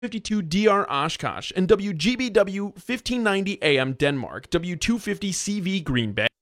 52 DR Oshkosh, and WGBW 1590 AM Denmark, W250 CV Green Bay.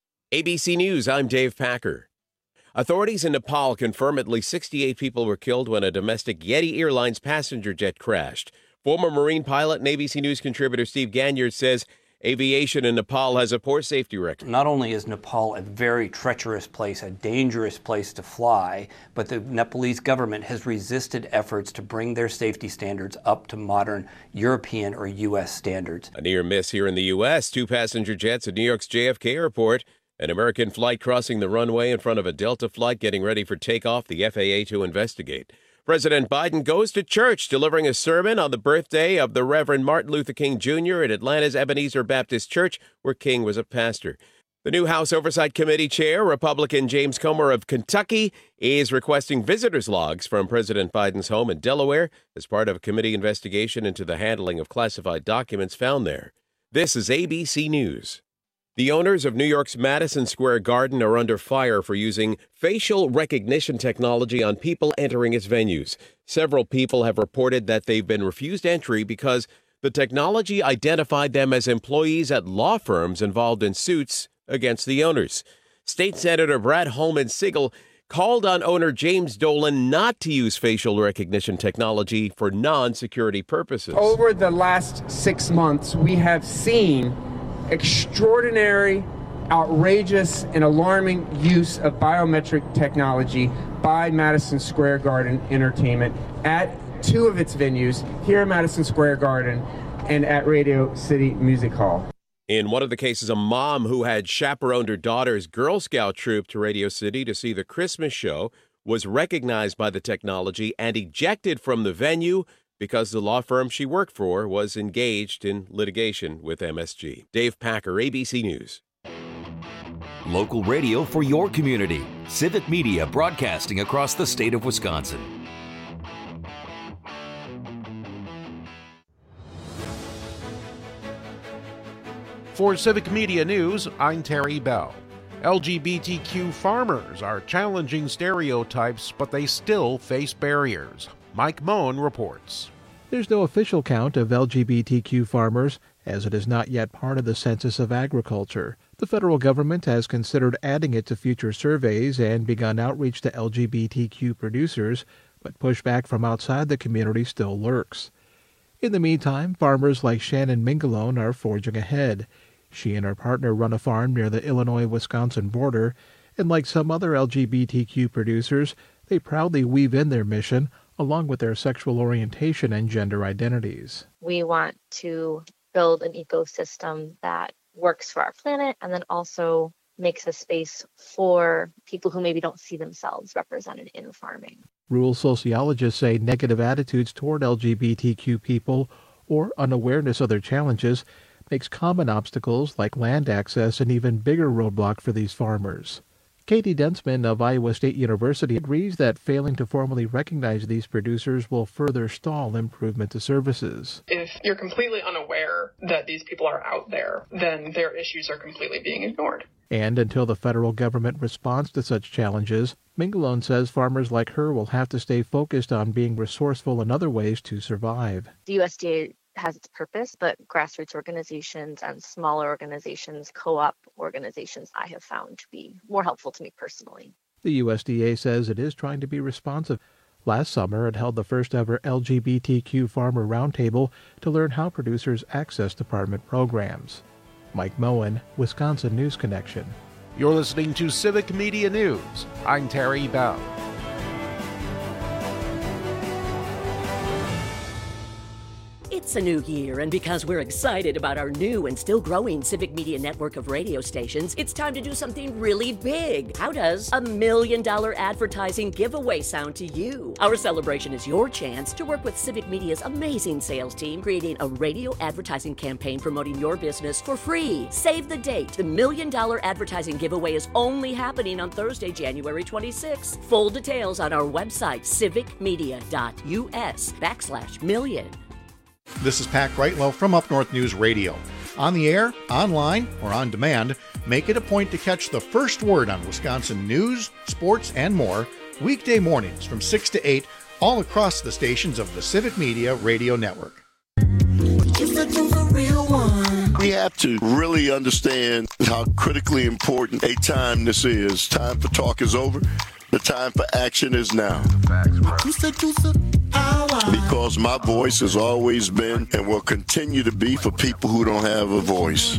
ABC News, I'm Dave Packer. Authorities in Nepal confirm at least 68 people were killed when a domestic Yeti Airlines passenger jet crashed. Former Marine pilot and ABC News contributor Steve Ganyard says aviation in Nepal has a poor safety record. Not only is Nepal a very treacherous place, a dangerous place to fly, but the Nepalese government has resisted efforts to bring their safety standards up to modern European or U.S. standards. A near miss here in the U.S. 2 passenger jets at New York's JFK Airport. An American flight crossing the runway in front of a Delta flight getting ready for takeoff, the FAA to investigate. President Biden goes to church delivering a sermon on the birthday of the Reverend Martin Luther King Jr. at Atlanta's Ebenezer Baptist Church, where King was a pastor. The new House Oversight Committee chair, Republican James Comer of Kentucky, is requesting visitors' logs from President Biden's home in Delaware as part of a committee investigation into the handling of classified documents found there. This is ABC News. The owners of New York's Madison Square Garden are under fire for using facial recognition technology on people entering its venues. Several people have reported that they've been refused entry because the technology identified them as employees at law firms involved in suits against the owners. State Senator Brad Holman Sigel called on owner James Dolan not to use facial recognition technology for non-security purposes. Over the last 6 months, we have seen extraordinary, outrageous, and alarming use of biometric technology by Madison Square Garden Entertainment at 2 of its venues, here at Madison Square Garden and at Radio City Music Hall. In one of the cases, a mom who had chaperoned her daughter's Girl Scout troop to Radio City to see the Christmas show was recognized by the technology and ejected from the venue because the law firm she worked for was engaged in litigation with MSG. Dave Packer, ABC News. Local radio for your community. Civic Media broadcasting across the state of Wisconsin. For Civic Media News, I'm Terry Bell. LGBTQ farmers are challenging stereotypes, but they still face barriers. Mike Moen reports. There's no official count of LGBTQ farmers, as it is not yet part of the Census of Agriculture. The federal government has considered adding it to future surveys and begun outreach to LGBTQ producers, but pushback from outside the community still lurks. In the meantime, farmers like Shannon Mingalone are forging ahead. She and her partner run a farm near the Illinois-Wisconsin border, and like some other LGBTQ producers, they proudly weave in their mission along with their sexual orientation and gender identities. We want to build an ecosystem that works for our planet and then also makes a space for people who maybe don't see themselves represented in farming. Rural sociologists say negative attitudes toward LGBTQ people or unawareness of their challenges makes common obstacles like land access an even bigger roadblock for these farmers. Katie Densman of Iowa State University agrees that failing to formally recognize these producers will further stall improvement to services. If you're completely unaware that these people are out there, then their issues are completely being ignored. And until the federal government responds to such challenges, Mingalone says farmers like her will have to stay focused on being resourceful in other ways to survive. The USDA has its purpose, but grassroots organizations and smaller organizations, co-op organizations, I have found to be more helpful to me personally. The USDA says it is trying to be responsive. Last summer, it held the first ever LGBTQ Farmer Roundtable to learn how producers access department programs. Mike Moen, Wisconsin News Connection. You're listening to Civic Media News. I'm Terry Bell. It's a new year, and because we're excited about our new and still growing Civic Media network of radio stations, it's time to do something really big. How does a $1 million advertising giveaway sound to you? Our celebration is your chance to work with Civic Media's amazing sales team, creating a radio advertising campaign promoting your business for free. Save the date. The $1 million advertising giveaway is only happening on Thursday, January 26th. Full details on our website, civicmedia.us/million. This is Pat Greitlow from Up North News Radio. On the air, online, or on demand, make it a point to catch the first word on Wisconsin news, sports, and more weekday mornings from 6 to 8 all across the stations of the Civic Media Radio Network. We have to really understand how critically important a time this is. Time for talk is over. The time for action is now. Because my voice has always been and will continue to be for people who don't have a voice.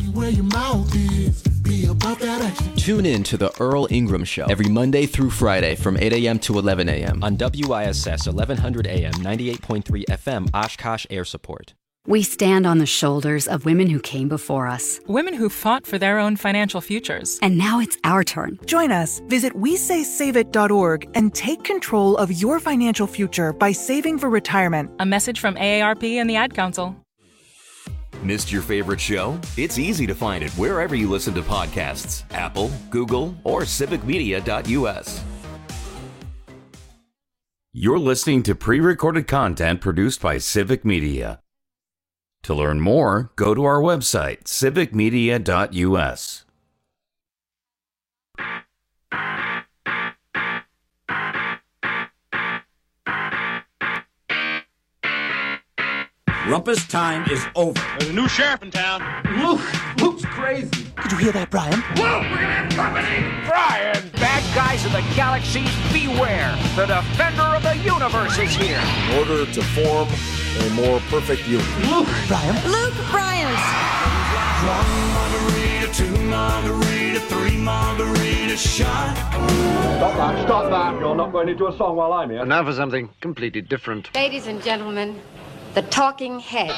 Tune in to The Earl Ingram Show every Monday through Friday from 8 a.m. to 11 a.m. on WISS 1100 AM 98.3 FM Oshkosh Air Support. We stand on the shoulders of women who came before us. Women who fought for their own financial futures. And now it's our turn. Join us. Visit WeSaySaveIt.org and take control of your financial future by saving for retirement. A message from AARP and the Ad Council. Missed your favorite show? It's easy to find it wherever you listen to podcasts. Apple, Google, or civicmedia.us. You're listening to pre-recorded content produced by Civic Media. To learn more, go to our website, civicmedia.us. Rumpus time is over. There's a new sheriff in town. Luke's crazy. Did you hear that, Brian? Luke, we're gonna have company! Brian! Bad guys of the galaxies, beware! The defender of the universe is here! In order to form a more perfect union. Luke! Brian? Luke Bryant! 1 margarita, 2 margarita, 3 margarita shot. Stop that. You're not going into a song while I'm here. And now for something completely different. Ladies and gentlemen, the Talking Heads.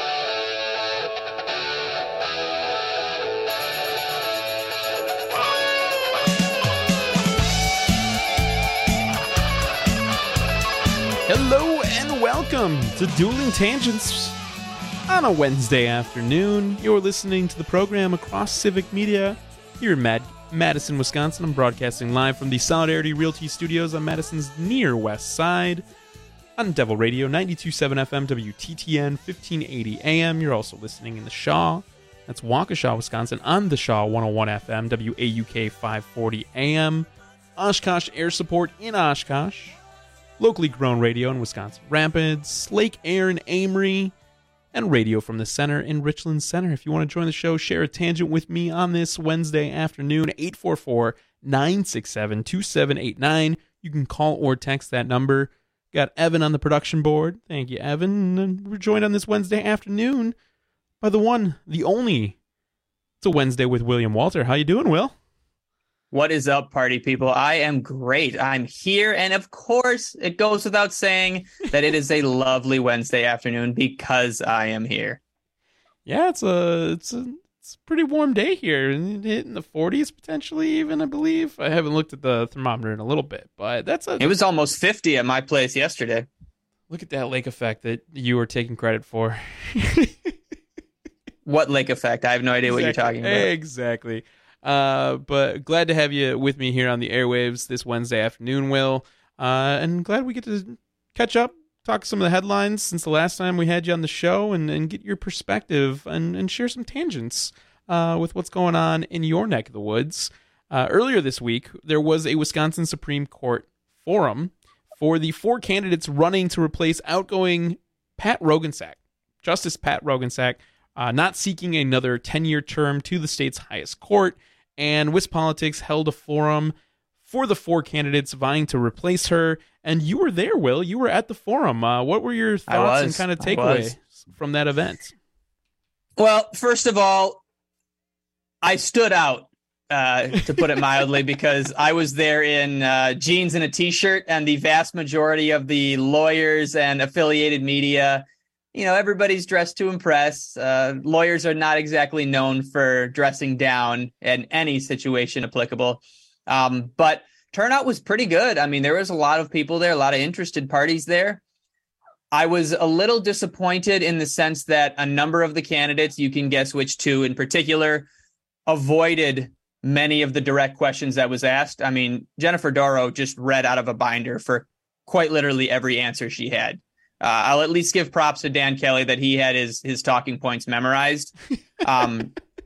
Hello and welcome to Dueling Tangents on a Wednesday afternoon. You're listening to the program across Civic Media here in Madison, Wisconsin. I'm broadcasting live from the Solidarity Realty Studios on Madison's near west side on Devil Radio 92.7 FM WTTN 1580 AM. You're also listening in the Shaw. That's Waukesha, Wisconsin on the Shaw 101 FM WAUK 540 AM. Oshkosh Air Support in Oshkosh. Locally grown radio in Wisconsin Rapids, Lake Air in Amory, and radio from the center in Richland Center. If you want to join the show, share a tangent with me on this Wednesday afternoon, 844-967-2789. You can call or text that number. Got Evan on the production board. Thank you, Evan. And we're joined on this Wednesday afternoon by the one, the only. It's a Wednesday with William Walter. How you doing, Will? What is up, party people? I am great. I'm here, and of course, it goes without saying that it is a lovely Wednesday afternoon because I am here. Yeah, it's a pretty warm day here, hitting the 40s potentially even, I believe. I haven't looked at the thermometer in a little bit, but It was almost 50 at my place yesterday. Look at that lake effect that you were taking credit for. What lake effect? I have no idea what you're talking about. Exactly. But glad to have you with me here on the airwaves this Wednesday afternoon, Will. And glad we get to catch up, talk some of the headlines since the last time we had you on the show, and get your perspective and share some tangents with what's going on in your neck of the woods. Earlier this week, there was a Wisconsin Supreme Court forum for the 4 candidates running to replace outgoing Pat Roggensack, Justice Pat Roggensack, not seeking another 10-year term to the state's highest court. And WisPolitics held a forum for the 4 candidates vying to replace her. And you were there, Will. You were at the forum. What were your thoughts and kind of takeaways from that event? Well, first of all, I stood out, to put it mildly, because I was there in jeans and a T-shirt, and the vast majority of the lawyers and affiliated media, you know, everybody's dressed to impress. Lawyers are not exactly known for dressing down in any situation applicable. But turnout was pretty good. I mean, there was a lot of people there, a lot of interested parties there. I was a little disappointed in the sense that a number of the candidates, you can guess which 2 in particular, avoided many of the direct questions that was asked. I mean, Jennifer Doro just read out of a binder for quite literally every answer she had. I'll at least give props to Dan Kelly that he had his talking points memorized.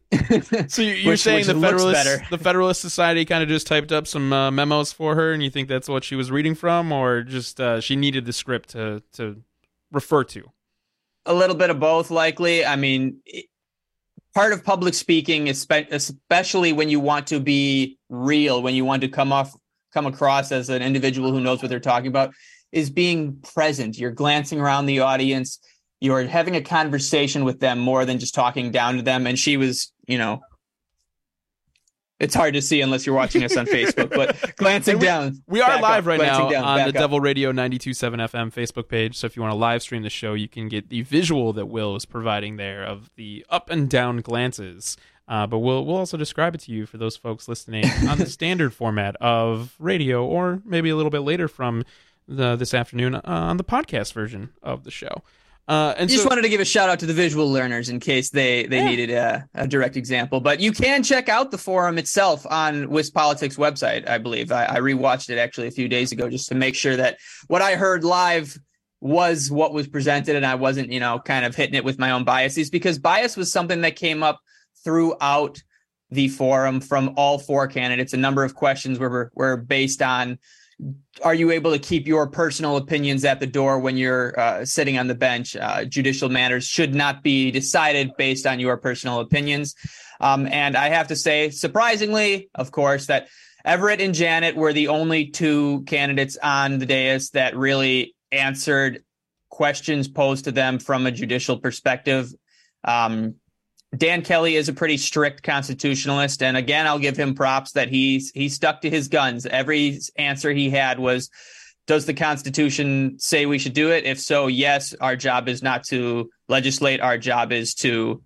So you're saying the Federalist Society kind of just typed up some memos for her, and you think that's what she was reading from, or just she needed the script to refer to? A little bit of both, likely. I mean, part of public speaking, especially when you want to be real, when you want to come across as an individual who knows what they're talking about, is being present. You're glancing around the audience. You're having a conversation with them more than just talking down to them. And she was, it's hard to see unless you're watching us on Facebook, but glancing down. We are live right now on the Devil Radio 92.7 FM Facebook page. So if you want to live stream the show, you can get the visual that Will is providing there of the up and down glances. But we'll also describe it to you for those folks listening on the standard format of radio, or maybe a little bit later from this afternoon on the podcast version of the show. And just wanted to give a shout out to the visual learners in case they needed a direct example. But you can check out the forum itself on WisPolitics website, I believe. I rewatched it actually a few days ago just to make sure that what I heard live was what was presented, and I wasn't, kind of hitting it with my own biases, because bias was something that came up throughout the forum from all four candidates. A number of questions were based on, are you able to keep your personal opinions at the door when you're sitting on the bench? Judicial matters should not be decided based on your personal opinions. And I have to say, surprisingly, of course, that Everett and Janet were the only two candidates on the dais that really answered questions posed to them from a judicial perspective. Dan Kelly is a pretty strict constitutionalist. And again, I'll give him props that he stuck to his guns. Every answer he had was, does the Constitution say we should do it? If so, yes, our job is not to legislate. Our job is to,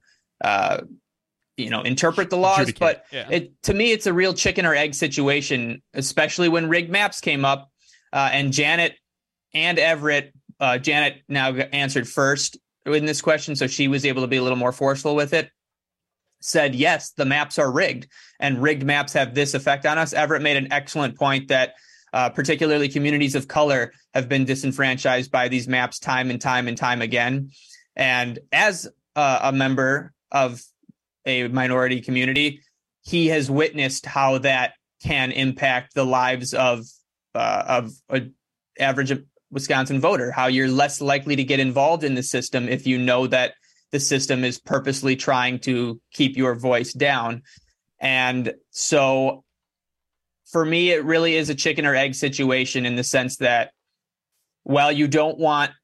interpret the laws. Adjudicate. But Yeah. To me, it's a real chicken or egg situation, especially when rigged maps came up and Janet and Everett, Janet now answered first in this question, so she was able to be a little more forceful with it, said, yes, the maps are rigged, and rigged maps have this effect on us. Everett made an excellent point that particularly communities of color have been disenfranchised by these maps time and time and time again. And as a member of a minority community, he has witnessed how that can impact the lives of an average Wisconsin voter, how you're less likely to get involved in the system if you know that the system is purposely trying to keep your voice down. And so for me, it really is a chicken or egg situation in the sense that while you don't want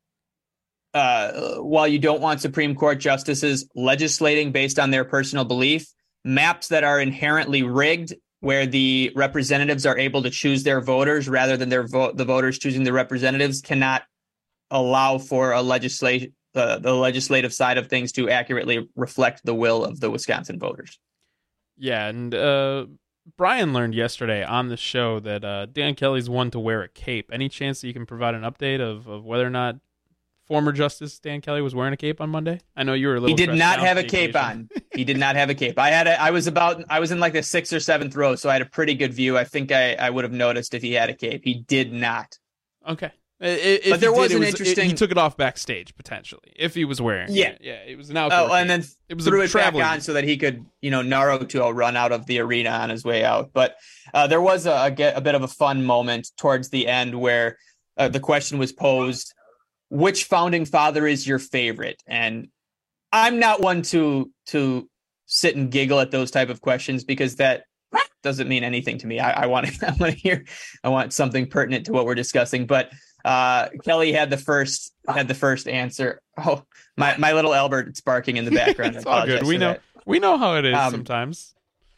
Supreme Court justices legislating based on their personal belief, maps that are inherently rigged, where the representatives are able to choose their voters rather than the voters choosing the representatives, cannot allow for the legislative side of things to accurately reflect the will of the Wisconsin voters. Yeah, and Brian learned yesterday on the show that Dan Kelly's one to wear a cape. Any chance that you can provide an update of whether or not former Justice Dan Kelly was wearing a cape on Monday? I know you were a little. He did not have a cape on. He did not have a cape. I was in like the 6th or 7th row, so I had a pretty good view. I think I would have noticed if he had a cape. He did not. Okay. But there was an interesting. He took it off backstage potentially if he was wearing. Yeah, it was an outdoor. Oh, and then it was threw it back on so that he could, Naruto run out of the arena on his way out. But there was a bit of a fun moment towards the end where the question was posed: which founding father is your favorite? And I'm not one to sit and giggle at those type of questions because that doesn't mean anything to me. I want something pertinent to what we're discussing. But Kelly had the first answer. Oh, my little Albert's barking in the background. It's all good. We know how it is sometimes.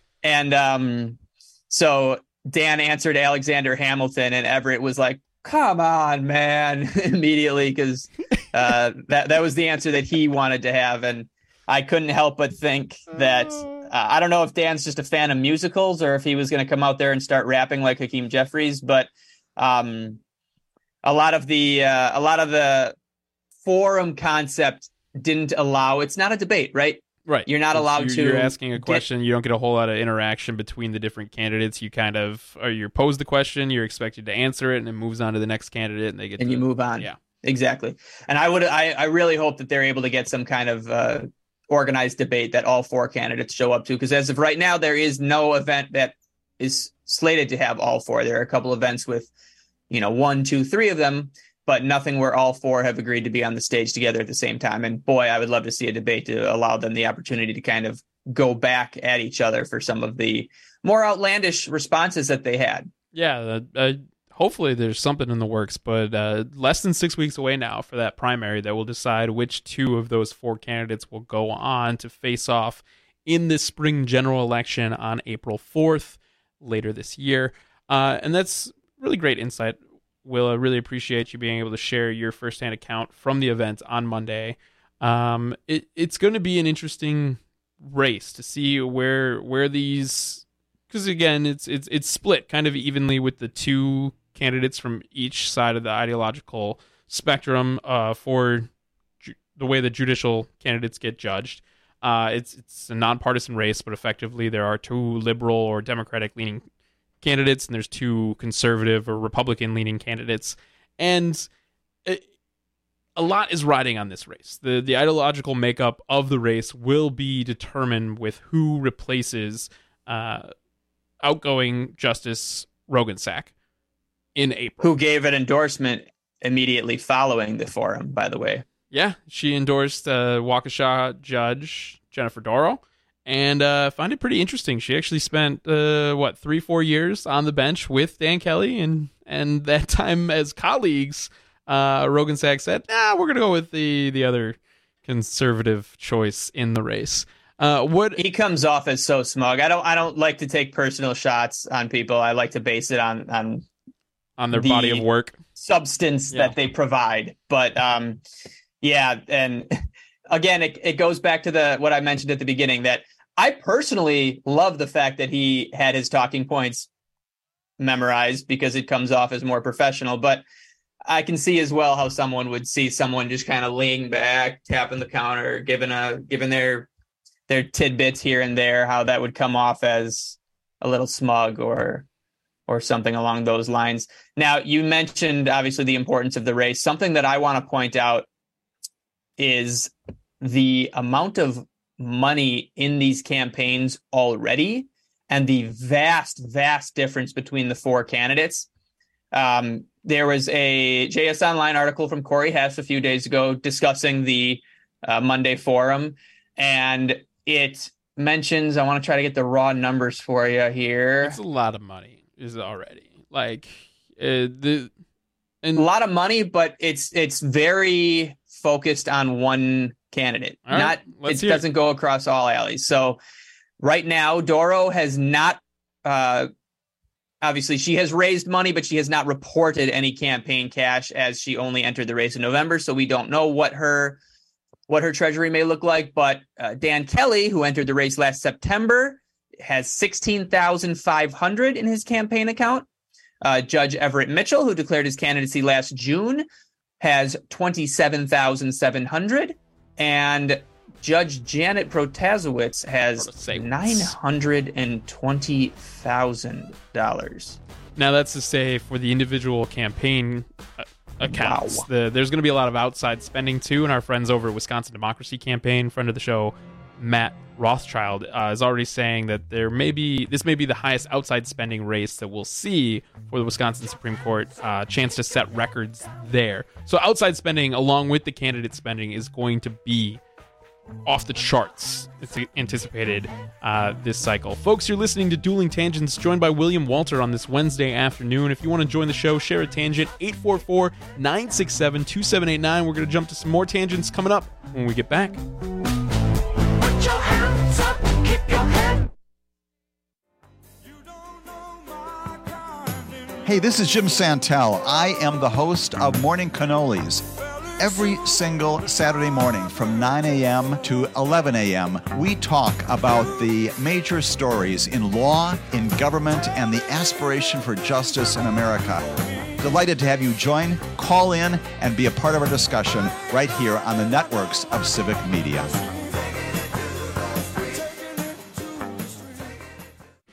And so Dan answered Alexander Hamilton, and Everett was like, come on, man, immediately, because that was the answer that he wanted to have. And I couldn't help but think that I don't know if Dan's just a fan of musicals or if he was going to come out there and start rapping like Hakeem Jeffries, but a lot of the forum concept didn't allow. It's not a debate, right? Right. You're not allowed to. You're asking a question. You don't get a whole lot of interaction between the different candidates. You kind of, or you're posed the question, you're expected to answer it, and it moves on to the next candidate, and they get. And you move on. Yeah, exactly. And I really hope that they're able to get some kind of organized debate that all 4 candidates show up to, because as of right now, there is no event that is slated to have all 4. There are a couple events with, 1, 2, 3 of them, but nothing where all 4 have agreed to be on the stage together at the same time. And boy, I would love to see a debate to allow them the opportunity to kind of go back at each other for some of the more outlandish responses that they had. Yeah, hopefully there's something in the works, but less than 6 weeks away now for that primary that will decide which 2 of those 4 candidates will go on to face off in the spring general election on April 4th later this year. And that's really great insight, Will. I really appreciate you being able to share your firsthand account from the event on Monday. It's going to be an interesting race to see where these, because again, it's split kind of evenly with the 2 candidates from each side of the ideological spectrum for the way the judicial candidates get judged. It's a nonpartisan race, but effectively there are 2 liberal or Democratic leaning candidates, and there's 2 conservative or Republican leaning candidates, and a lot is riding on this race. The ideological makeup of the race will be determined with who replaces outgoing Justice Roggensack in April. Who gave an endorsement immediately following the forum, by the way. Yeah, she endorsed Waukesha Judge Jennifer Doro, and find it pretty interesting. She actually spent 3-4 years on the bench with Dan Kelly, and that time as colleagues, Roggensack said, we're gonna go with the other conservative choice in the race. He comes off as so smug. I don't like to take personal shots on people. I like to base it on their body of work, substance that they provide. But and again, it goes back to what I mentioned at the beginning, that I personally love the fact that he had his talking points memorized because it comes off as more professional. But I can see as well how someone would see someone just kind of laying back, tapping the counter, giving their tidbits here and there, how that would come off as a little smug or something along those lines. Now, you mentioned obviously the importance of the race. Something that I want to point out is the amount of money in these campaigns already and the vast, vast difference between the 4 candidates. There was a JS Online article from Corey Hess a few days ago discussing the Monday forum, and it mentions, I want to try to get the raw numbers for you here. It's a lot of money, is it already? A lot of money, but it's very focused on one candidate. It doesn't go across all alleys. So right now, Doro has not, obviously she has raised money, but she has not reported any campaign cash as she only entered the race in November. So we don't know what her treasury may look like. But Dan Kelly, who entered the race last September, has $16,500 in his campaign account. Judge Everett Mitchell, who declared his candidacy last June, has $27,700, and Judge Janet Protasiewicz has $920,000. Now, that's to say for the individual campaign accounts. Wow. There's going to be a lot of outside spending too, and our friends over at Wisconsin Democracy Campaign, friend of the show, Matt Rothschild, is already saying that this may be the highest outside spending race that we'll see for the Wisconsin Supreme Court, chance to set records there. So outside spending, along with the candidate spending, is going to be off the charts. It's anticipated this cycle. Folks, you're listening to Dueling Tangents, joined by William Walter on this Wednesday afternoon. If you want to join the show, share a tangent, 844-967-2789. We're going to jump to some more tangents coming up when we get back. Hey, this is Jim Santel. I am the host of Morning Cannolis. Every single Saturday morning from 9 a.m. to 11 a.m., we talk about the major stories in law, in government, and the aspiration for justice in America. Delighted to have you join, call in, and be a part of our discussion right here on the networks of Civic Media.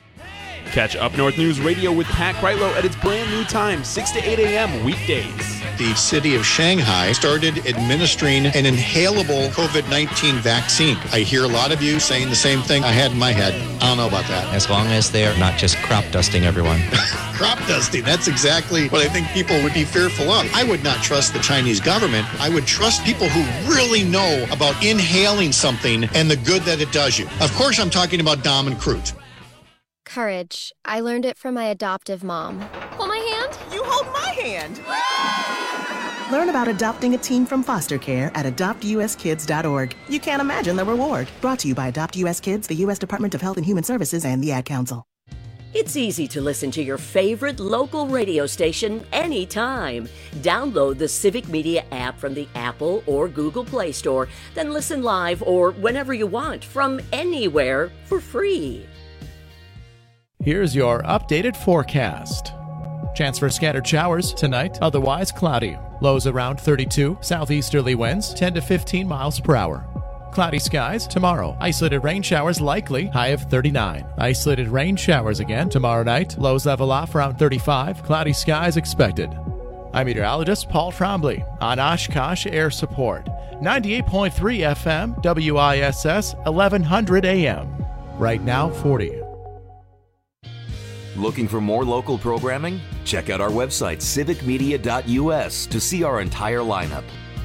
Catch Up North News Radio with Pat Kreitlow at its brand new time, 6 to 8 a.m. weekdays. the city of Shanghai started administering an inhalable COVID-19 vaccine. I hear a lot of you saying the same thing I had in my head. I don't know about that. As long as they're not just crop dusting everyone. Crop dusting, that's exactly what I think people would be fearful of. I would not trust the Chinese government. I would trust people who really know about inhaling something and the good that it does you. Of course, I'm talking about Dom and Crute. Courage. I learned it from my adoptive mom. Hold my hand. You hold my hand. Learn about adopting a teen from foster care at adoptuskids.org. You can't imagine the reward. Brought to you by Adopt US Kids, the U.S. Department of Health and Human Services, and the Ad Council. It's easy to listen to your favorite local radio station anytime. Download the Civic Media app from the Apple or Google Play Store, then listen live or whenever you want from anywhere for free. Here's your updated forecast. Chance for scattered showers tonight, otherwise cloudy. Lows around 32, southeasterly winds 10 to 15 miles per hour. Cloudy skies tomorrow. Isolated rain showers likely, high of 39. Isolated rain showers again tomorrow night. Lows level off around 35. Cloudy skies expected. I'm meteorologist Paul Trombley on Oshkosh Air Support. 98.3 FM, WISS, 1100 AM. Right now, 40. Looking for more local programming? Check out our website, civicmedia.us, to see our entire lineup.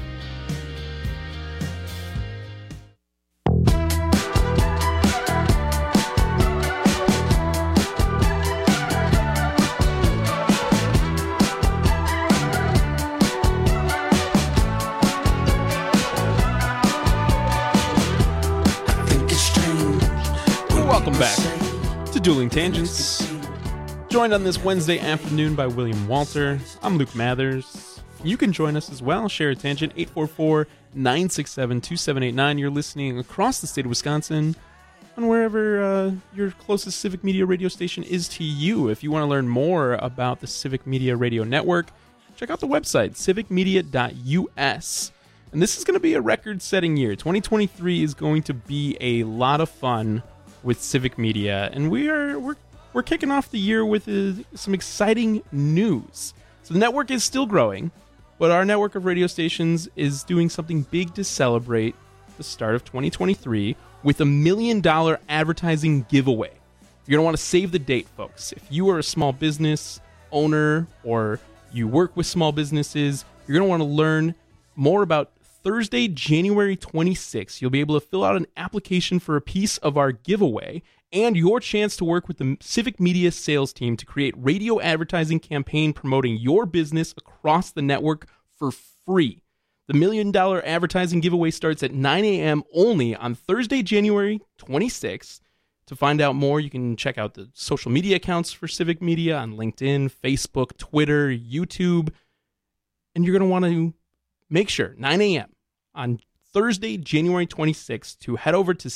Welcome back to Dueling Tangents. Joined on this Wednesday afternoon by William Walter. I'm Luke Mathers. You can join us as well. Share a tangent, 844-967-2789. You're listening across the state of Wisconsin on wherever your closest Civic Media radio station is to you. If you want to learn more about the Civic Media Radio Network, check out the website, civicmedia.us. And this is going to be a record-setting year. 2023 is going to be a lot of fun with Civic Media, and we're kicking off the year with some exciting news. So the network is still growing, but our network of radio stations is doing something big to celebrate the start of 2023 with a $1 million advertising giveaway. You're going to want to save the date, folks. If you are a small business owner or you work with small businesses, you're going to want to learn more about Thursday, January 26th. You'll be able to fill out an application for a piece of our giveaway and your chance to work with the Civic Media sales team to create radio advertising campaign promoting your business across the network for free. The $1 million advertising giveaway starts at 9 a.m. only on Thursday, January 26th. To find out more, you can check out the social media accounts for Civic Media on LinkedIn, Facebook, Twitter, YouTube. And you're going to want to make sure, 9 a.m. on Thursday, January 26th, to head over to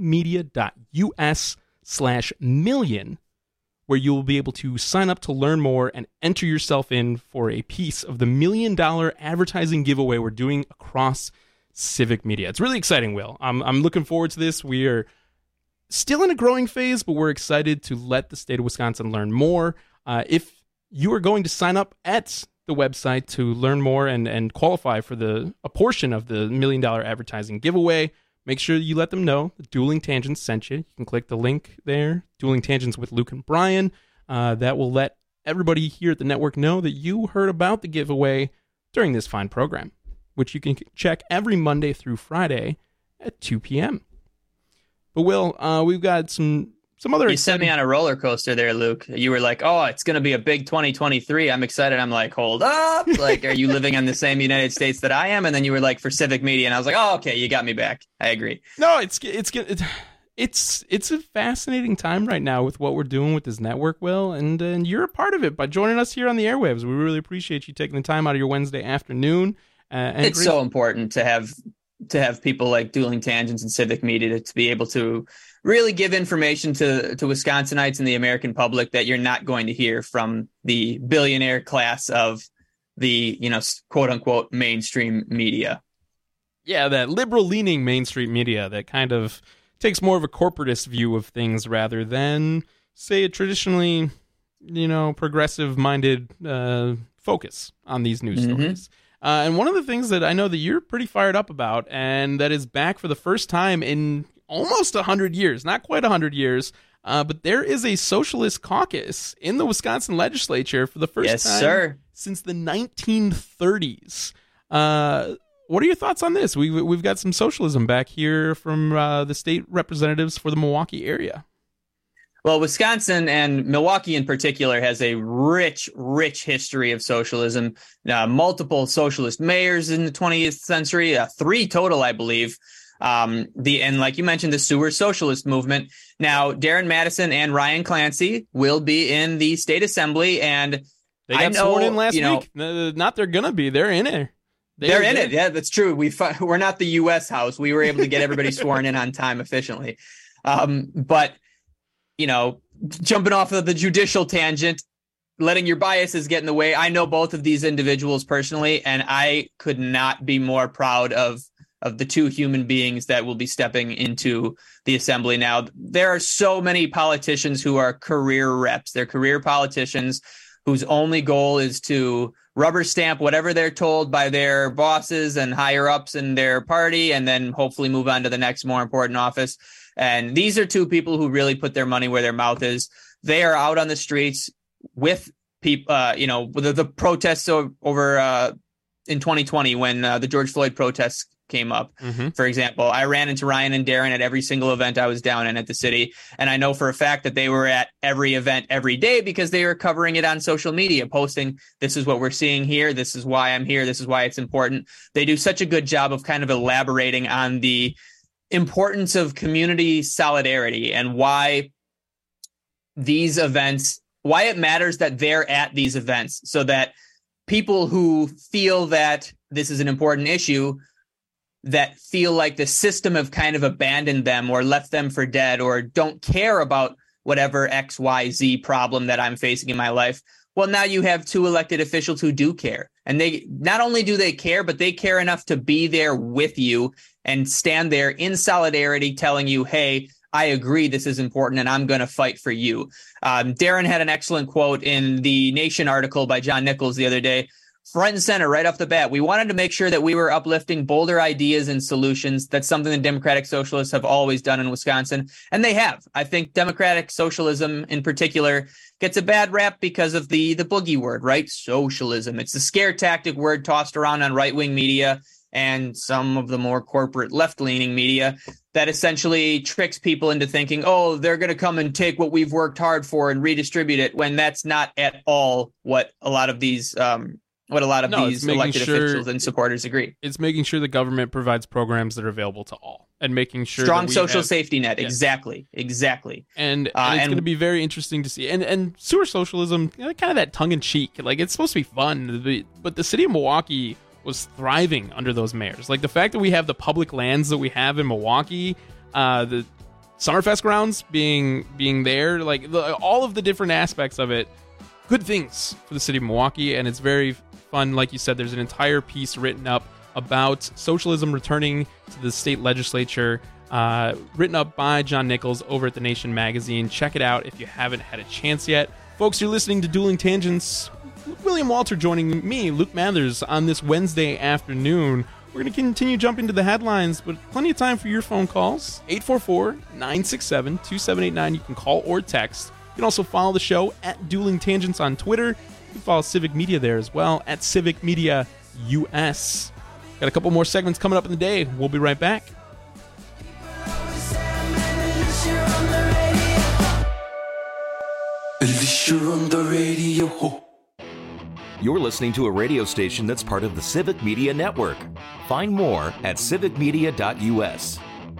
civicmedia.us/million, where you will be able to sign up to learn more and enter yourself in for a piece of the $1 million advertising giveaway we're doing across Civic Media. It's really exciting, Will. I'm looking forward to this. We are still in a growing phase, but we're excited to let the state of Wisconsin learn more. If you are going to sign up at the website to learn more and qualify for a portion of the $1 million advertising giveaway, make sure you let them know that Dueling Tangents sent you. You can click the link there, Dueling Tangents with Luke and Brian. That will let everybody here at the network know that you heard about the giveaway during this fine program, which you can check every Monday through Friday at 2 p.m. But Will, we've got some other... You sent me on a roller coaster there, Luke. You were like, oh, it's going to be a big 2023. I'm excited. I'm like, hold up. Like, are you living in the same United States that I am? And then you were like, for Civic Media. And I was like, oh, okay, you got me back. I agree. No, it's a fascinating time right now with what we're doing with this network, Will. And you're a part of it by joining us here on the airwaves. We really appreciate you taking the time out of your Wednesday afternoon. And it's so important to have people like Dueling Tangents and Civic Media to be able to really give information to Wisconsinites and the American public that you're not going to hear from the billionaire class of the, quote unquote, mainstream media. Yeah, that liberal leaning mainstream media that kind of takes more of a corporatist view of things rather than, say, a traditionally progressive-minded focus on these news stories. And one of the things that I know that you're pretty fired up about, and that is back for the first time in almost 100 years, not quite 100 years, but there is a socialist caucus in the Wisconsin legislature for the first time since the 1930s. What are your thoughts on this? We've got some socialism back here from the state representatives for the Milwaukee area. Well, Wisconsin and Milwaukee in particular has a rich, rich history of socialism. Multiple socialist mayors in the 20th century, 3 total, I believe. And like you mentioned, the Sewer Socialist movement. Now, Darren Madison and Ryan Clancy will be in the state assembly, and they got sworn in last week. Not they're gonna be. They're in it. They're in it. Yeah, that's true. We're not the U.S. House. We were able to get everybody sworn in on time efficiently. But jumping off of the judicial tangent, letting your biases get in the way. I know both of these individuals personally, and I could not be more proud of the 2 human beings that will be stepping into the assembly. Now, there are so many politicians who are career reps. They're career politicians whose only goal is to rubber stamp whatever they're told by their bosses and higher ups in their party, and then hopefully move on to the next more important office. And these are 2 people who really put their money where their mouth is. They are out on the streets with people, with the protests over in 2020 when the George Floyd protests came up. For example, I ran into Ryan and Darren at every single event I was down in at the city. And I know for a fact that they were at every event every day because they were covering it on social media, posting, this is what we're seeing here. This is why I'm here. This is why it's important. They do such a good job of kind of elaborating on the importance of community solidarity and why these events, why it matters that they're at these events, so that people who feel that this is an important issue, that feel like the system have kind of abandoned them or left them for dead or don't care about whatever XYZ problem that I'm facing in my life. Well, now you have 2 elected officials who do care. And they not only do they care, but they care enough to be there with you and stand there in solidarity telling you, hey, I agree this is important and I'm going to fight for you. Darren had an excellent quote in the Nation article by John Nichols the other day. Front and center right off the bat, we wanted to make sure that we were uplifting bolder ideas and solutions. That's something the Democratic Socialists have always done in Wisconsin, and they have. I think Democratic Socialism in particular gets a bad rap because of the boogie word, right? Socialism. It's a scare tactic word tossed around on right-wing media and some of the more corporate left-leaning media that essentially tricks people into thinking, oh, they're going to come and take what we've worked hard for and redistribute it, when that's not at all what a lot of these these elected officials and supporters agree. It's making sure the government provides programs that are available to all, and making sure strong social safety net. Yes. Exactly. And it's going to be very interesting to see. And sewer socialism, kind of that tongue in cheek, like it's supposed to be fun, but the city of Milwaukee was thriving under those mayors. Like the fact that we have the public lands that we have in Milwaukee, the Summerfest grounds being there, like all of the different aspects of it, good things for the city of Milwaukee, and it's very fun. Like you said, there's an entire piece written up about socialism returning to the state legislature, written up by John Nichols over at The Nation magazine. Check it out if you haven't had a chance yet. Folks, you're listening to Dueling Tangents. William Walter joining me, Luke Mathers, on this Wednesday afternoon. We're going to continue jumping to the headlines, but plenty of time for your phone calls. 844-967-2789. You can call or text. You can also follow the show at Dueling Tangents on Twitter. You can follow Civic Media there as well, at Civic Media US. Got a couple more segments coming up in the day. We'll be right back. On the radio. You're listening to a radio station that's part of the Civic Media Network. Find more at civicmedia.us.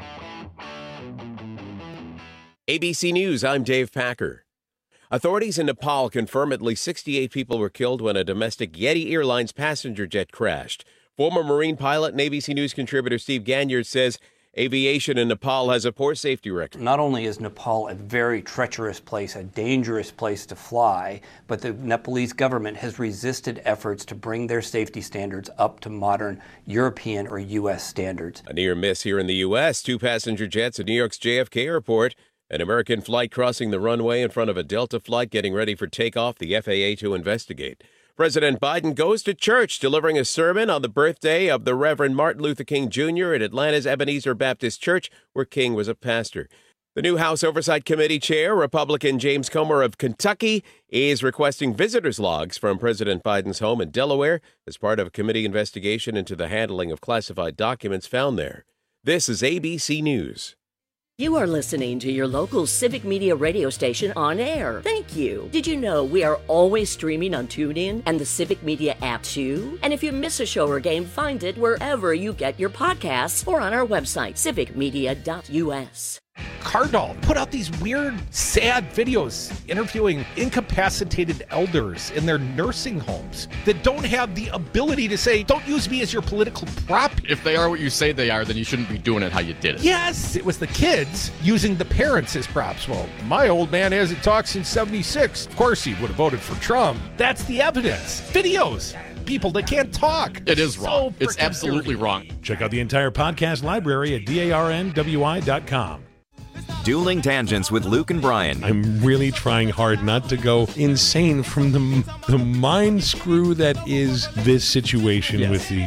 ABC News, I'm Dave Packer. Authorities in Nepal confirm at least 68 people were killed when a domestic Yeti Airlines passenger jet crashed. Former Marine pilot and ABC News contributor Steve Ganyard says aviation in Nepal has a poor safety record. Not only is Nepal a very treacherous place, a dangerous place to fly, but the Nepalese government has resisted efforts to bring their safety standards up to modern European or U.S. standards. A near miss here in the U.S. 2 passenger jets at New York's JFK Airport An American flight crossing the runway in front of a Delta flight getting ready for takeoff, the FAA to investigate. President Biden goes to church, delivering a sermon on the birthday of the Reverend Martin Luther King Jr. at Atlanta's Ebenezer Baptist Church, where King was a pastor. The new House Oversight Committee chair, Republican James Comer of Kentucky, is requesting visitors' logs from President Biden's home in Delaware as part of a committee investigation into the handling of classified documents found there. This is ABC News. You are listening to your local Civic Media radio station on air. Thank you. Did you know we are always streaming on TuneIn and the Civic Media app too? And if you miss a show or game, find it wherever you get your podcasts or on our website, civicmedia.us. Cardinal put out these weird, sad videos interviewing incapacitated elders in their nursing homes that don't have the ability to say, don't use me as your political prop. If they are what you say they are, then you shouldn't be doing it how you did it. Yes, it was the kids using the parents as props. Well, my old man hasn't talked since 76. Of course he would have voted for Trump. That's the evidence. Videos. People that can't talk. It is wrong. It's absolutely wrong. Check out the entire podcast library at darnwi.com. Dueling Tangents with Luke and Brian. I'm really trying hard not to go insane from the mind screw that is this situation with the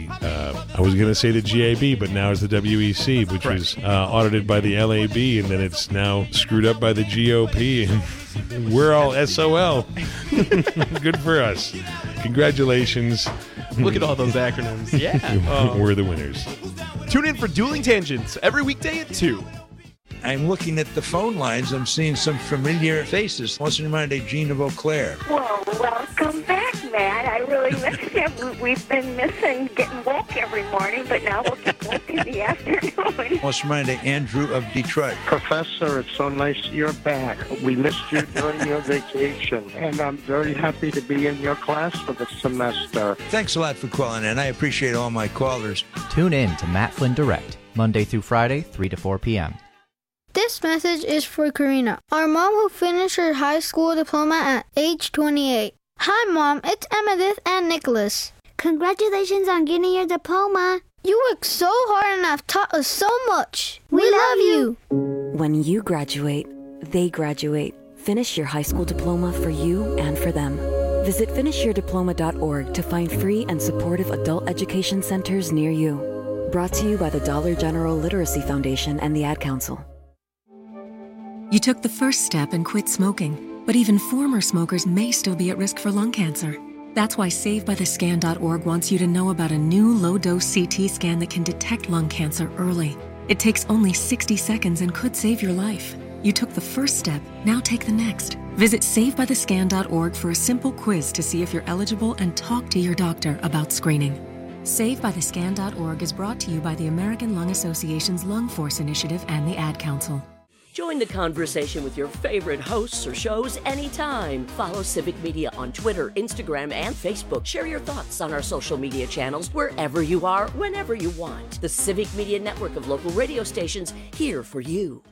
I was going to say the GAB, but now it's the WEC, which was audited by the LAB, and then it's now screwed up by the GOP, and we're all SOL. Good for us. Congratulations. Look at all those acronyms. Yeah. We're the winners. Tune in for Dueling Tangents every weekday at 2. I'm looking at the phone lines. I'm seeing some familiar faces. What's in mind, Gene of Eau Claire? Well, welcome back, Matt. I really missed you. We've been missing getting woke every morning, but now we'll get woke in the afternoon. What's in mind, Andrew of Detroit? Professor, it's so nice you're back. We missed you during your vacation, and I'm very happy to be in your class for the semester. Thanks a lot for calling in. I appreciate all my callers. Tune in to Matt Flynn Direct, Monday through Friday, 3 to 4 p.m. This message is for Karina, our mom who finished her high school diploma at age 28. Hi, Mom. It's Emmettith and Nicholas. Congratulations on getting your diploma. You worked so hard and have taught us so much. We love you. When you graduate, they graduate. Finish your high school diploma for you and for them. Visit finishyourdiploma.org to find free and supportive adult education centers near you. Brought to you by the Dollar General Literacy Foundation and the Ad Council. You took the first step and quit smoking, but even former smokers may still be at risk for lung cancer. That's why SaveByTheScan.org wants you to know about a new low-dose CT scan that can detect lung cancer early. It takes only 60 seconds and could save your life. You took the first step, now take the next. Visit SaveByTheScan.org for a simple quiz to see if you're eligible and talk to your doctor about screening. SaveByTheScan.org is brought to you by the American Lung Association's Lung Force Initiative and the Ad Council. Join the conversation with your favorite hosts or shows anytime. Follow Civic Media on Twitter, Instagram, and Facebook. Share your thoughts on our social media channels wherever you are, whenever you want. The Civic Media network of local radio stations here for you.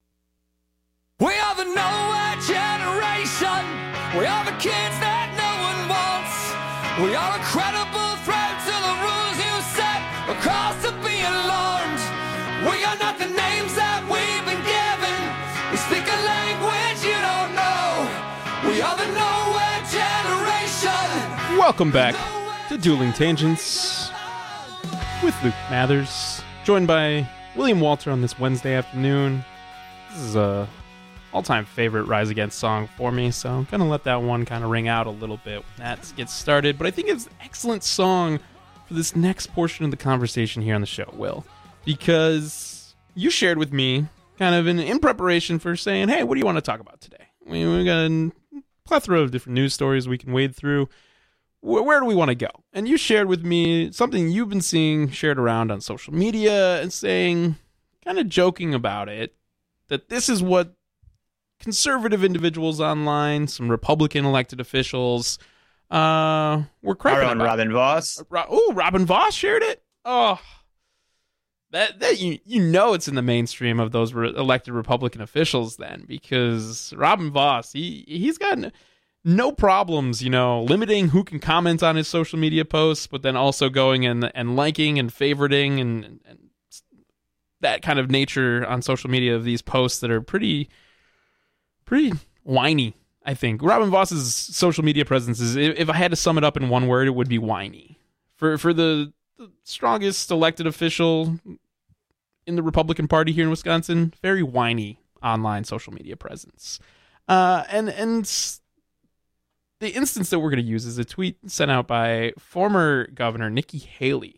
We are the nowhere generation. We are the kids that no one wants. We are a credible threat to the rules you set across to be alarmed. We are not the names that we've been given. We speak a language you don't know. We are the nowhere generation. Welcome back to Dueling Tangents with Luke Mathers, joined by William Walter on this Wednesday afternoon. This is a all-time favorite Rise Against song for me, so I'm going to let that one kind of ring out a little bit when that gets started. But I think it's an excellent song for this next portion of the conversation here on the show, Will, because you shared with me kind of in preparation for saying, hey, what do you want to talk about today? We got a plethora of different news stories we can wade through. Where do we want to go? And you shared with me something you've been seeing shared around on social media and saying, kind of joking about it, that this is what conservative individuals online, some Republican elected officials, were crapping Our own about. Robin Voss. Robin Voss shared it? Oh, that you know it's in the mainstream of those elected Republican officials then, because Robin Voss, he's got no problems, limiting who can comment on his social media posts, but then also going and liking and favoriting and that kind of nature on social media of these posts that are pretty whiny, I think. Robin Voss's social media presence is, if I had to sum it up in one word, it would be whiny. For the strongest elected official in the Republican Party here in Wisconsin, very whiny online social media presence. And the instance that we're going to use is a tweet sent out by former Governor Nikki Haley,